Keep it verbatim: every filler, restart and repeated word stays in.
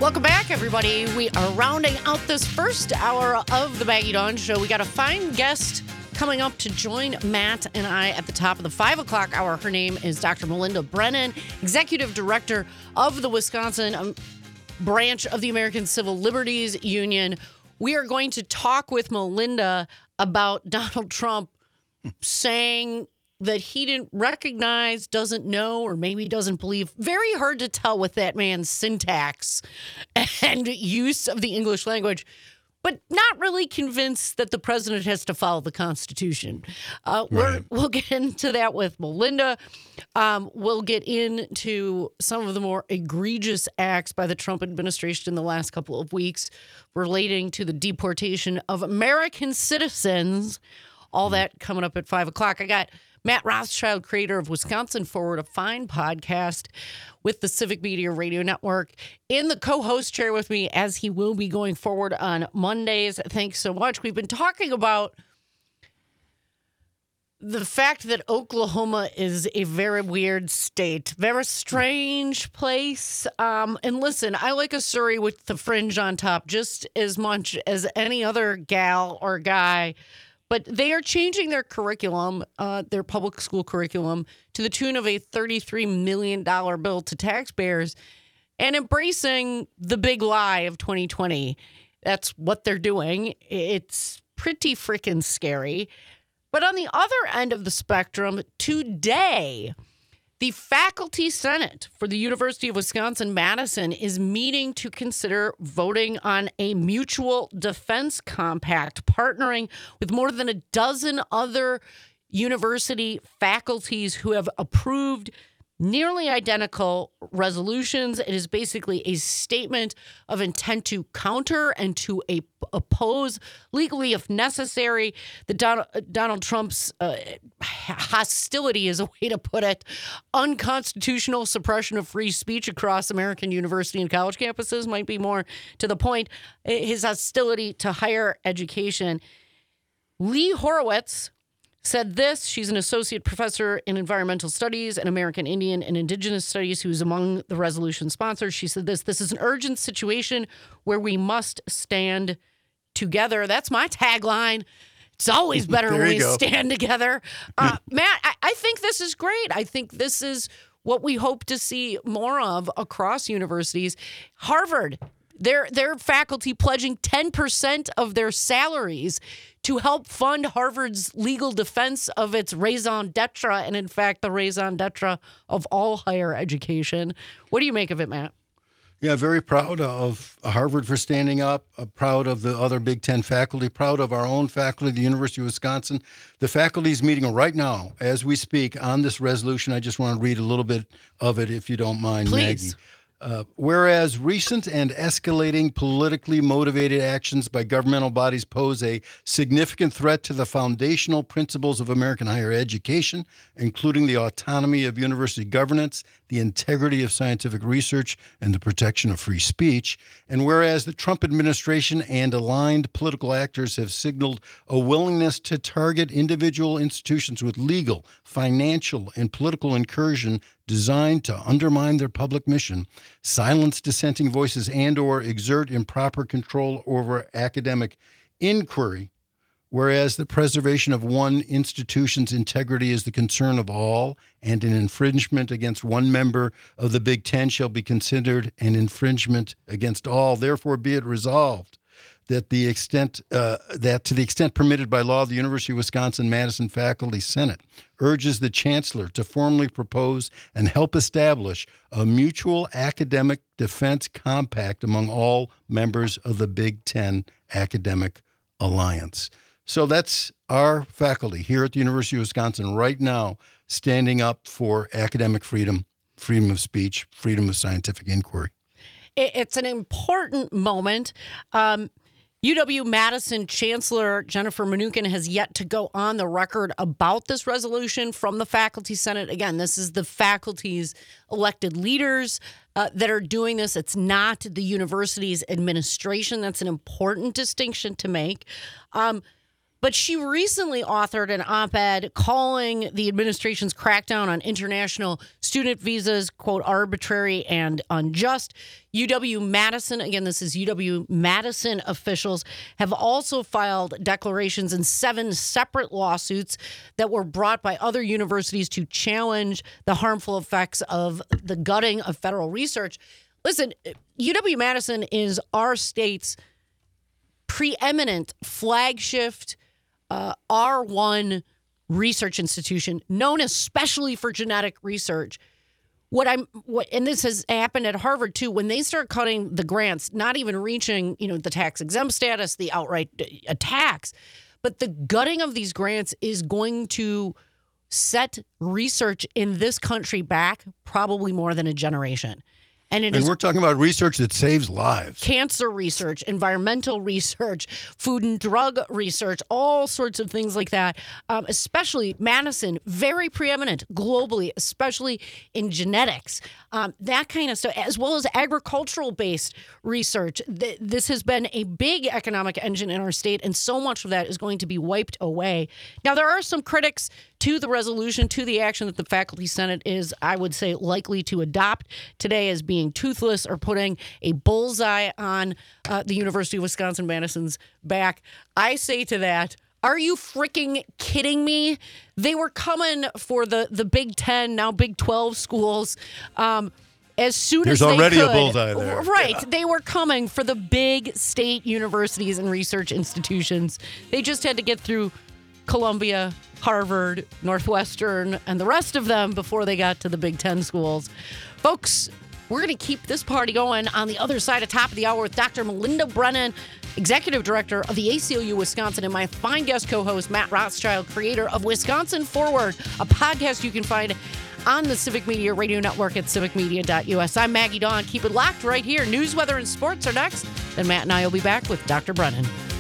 Welcome back, everybody. We are rounding out this first hour of the Maggie Dawn Show. We got a fine guest coming up to join Matt and I at the top of the five o'clock hour. Her name is Doctor Melinda Brennan, Executive Director of the Wisconsin um, branch of the American Civil Liberties Union. We are going to talk with Melinda about Donald Trump saying that he didn't recognize, doesn't know, or maybe doesn't believe. Very hard to tell with that man's syntax and use of the English language, but not really convinced that the president has to follow the Constitution. Uh, Right. we're, we'll get into that with Melinda. Um, we'll get into some of the more egregious acts by the Trump administration in the last couple of weeks relating to the deportation of American citizens. All that coming up at five o'clock. I got Matt Rothschild, creator of Wisconsin Forward, a fine podcast with the Civic Media Radio Network, in the co-host chair with me, as he will be going forward on Mondays. Thanks so much. We've been talking about the fact that Oklahoma is a very weird state, very strange place. Um, and listen, I like a Surrey with the fringe on top just as much as any other gal or guy. But they are changing their curriculum, uh, their public school curriculum, to the tune of a thirty-three million dollars bill to taxpayers and embracing the big lie of twenty twenty. That's what they're doing. It's pretty freaking scary. But on the other end of the spectrum, today, the Faculty Senate for the University of Wisconsin-Madison is meeting to consider voting on a mutual defense compact, partnering with more than a dozen other university faculties who have approved nearly identical resolutions. It is basically a statement of intent to counter and to a, oppose legally, if necessary, the Donald, Donald Trump's uh, hostility is a way to put it, unconstitutional suppression of free speech across American university and college campuses might be more to the point, his hostility to higher education. Lee Horowitz said this. She's an associate professor in environmental studies and American Indian and Indigenous studies who's among the resolution sponsors. She said this, this is an urgent situation where we must stand together. That's my tagline. It's always better when we go. stand together. Uh, Matt, I, I think this is great. I think this is what we hope to see more of across universities. Harvard, their their faculty pledging ten percent of their salaries to help fund Harvard's legal defense of its raison d'etre, and in fact, the raison d'etre of all higher education. What do you make of it, Matt? Yeah, very proud of Harvard for standing up, uh, proud of the other Big Ten faculty, proud of our own faculty at the University of Wisconsin. The faculty is meeting right now as we speak on this resolution. I just want to read a little bit of it, if you don't mind, Please. Maggie. Uh, whereas recent and escalating politically motivated actions by governmental bodies pose a significant threat to the foundational principles of American higher education, including the autonomy of university governance, the integrity of scientific research, and the protection of free speech. And whereas the Trump administration and aligned political actors have signaled a willingness to target individual institutions with legal, financial, and political incursion designed to undermine their public mission, silence dissenting voices, and or exert improper control over academic inquiry, whereas the preservation of one institution's integrity is the concern of all, and an infringement against one member of the Big Ten shall be considered an infringement against all. Therefore, be it resolved that the extent uh, that to the extent permitted by law, the University of Wisconsin-Madison Faculty Senate urges the Chancellor to formally propose and help establish a mutual academic defense compact among all members of the Big Ten Academic Alliance. So that's our faculty here at the University of Wisconsin right now, standing up for academic freedom, freedom of speech, freedom of scientific inquiry. It's an important moment. Um, U W-Madison Chancellor Jennifer Mnuchin has yet to go on the record about this resolution from the Faculty Senate. Again, this is the faculty's elected leaders uh, that are doing this. It's not the university's administration. That's an important distinction to make. Um, But she recently authored an op-ed calling the administration's crackdown on international student visas, quote, arbitrary and unjust. U W-Madison, again, this is U W-Madison officials, have also filed declarations in seven separate lawsuits that were brought by other universities to challenge the harmful effects of the gutting of federal research. Listen, U W-Madison is our state's preeminent flagship Uh, R one research institution, known especially for genetic research. What I'm, what, and this has happened at Harvard too. When they start cutting the grants, not even reaching, you know, the tax exempt status, the outright uh, tax, but the gutting of these grants is going to set research in this country back probably more than a generation. And, it and is we're talking about research that saves lives. Cancer research, environmental research, food and drug research, all sorts of things like that. Um, especially Madison, very preeminent globally, especially in genetics. Um, that kind of stuff, as well as agricultural-based research. Th- this has been a big economic engine in our state, and so much of that is going to be wiped away. Now, there are some critics to the resolution, to the action that the Faculty Senate is, I would say, likely to adopt today as being toothless or putting a bullseye on uh, the University of Wisconsin-Madison's back. I say to that, are you freaking kidding me? They were coming for the, the Big Ten, now Big twelve schools. Um, As soon There's as they already could, a bullseye there. Right. Yeah. They were coming for the big state universities and research institutions. They just had to get through Columbia, Harvard, Northwestern, and the rest of them before they got to the Big Ten schools. Folks, we're going to keep this party going on the other side of top of the hour with Doctor Melinda Brennan, Executive Director of the A C L U Wisconsin, and my fine guest co-host, Matt Rothschild, creator of Wisconsin Forward, a podcast you can find on the Civic Media Radio Network at civic media dot u s. I'm Maggie Dawn. Keep it locked right here. News, weather, and sports are next. Then Matt and I will be back with Doctor Brennan.